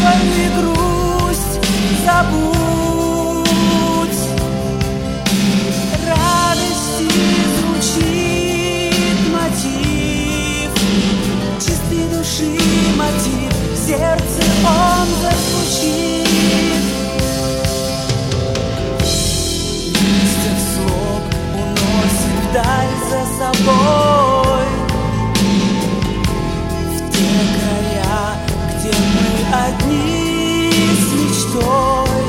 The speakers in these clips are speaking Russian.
свою и грусть забудь. Радости звучит мотив, чистой души мотив, в сердце он зазвучит. Листьев слог уносит вдаль за собой, в те края, где мы одни с мечтой,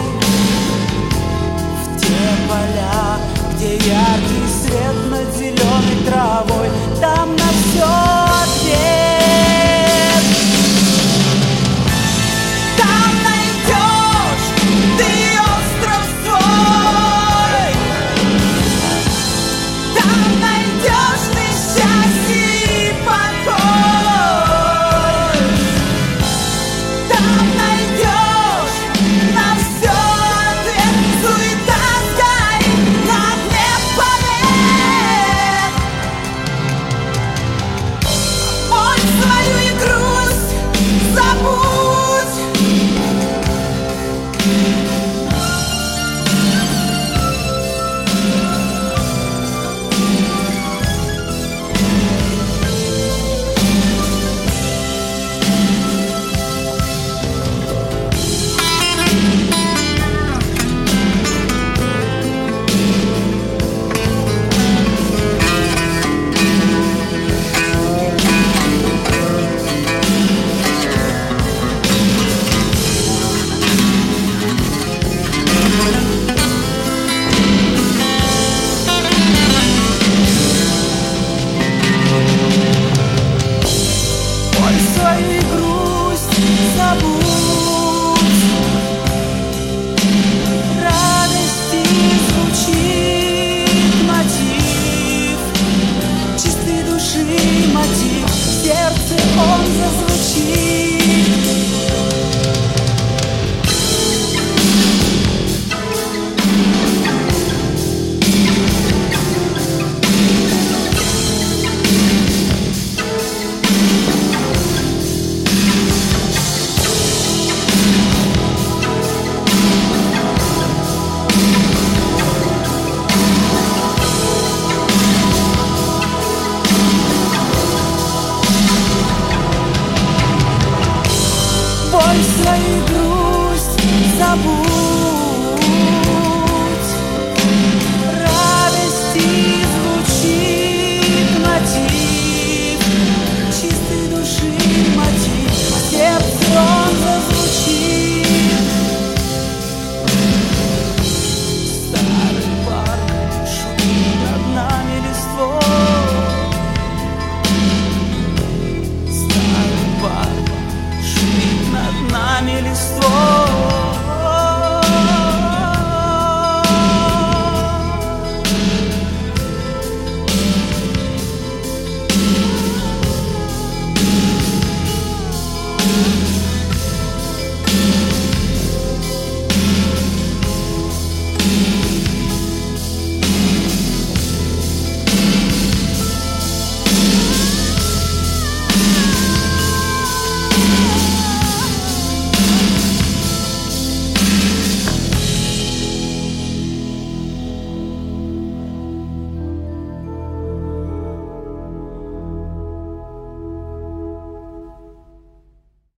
в те поля, где яркий свет над зеленой травой, там на все ответ. Там найдешь ты остров свой, там найдешь ты счастье и покой, там найдешь на все ответ. Суета горит на дне полет. Боль свою и грусть забудь. Боль свою и грусть забудь. Радости звучит мотив, чистой души мотив, в сердце он зазвучит. Боль свою и грусть забудь. Радости звучит мотив, чистой души мотив, в сердце он зазвучит. Старый парк шумит над нами листвой, старый парк шумит над нами листвой.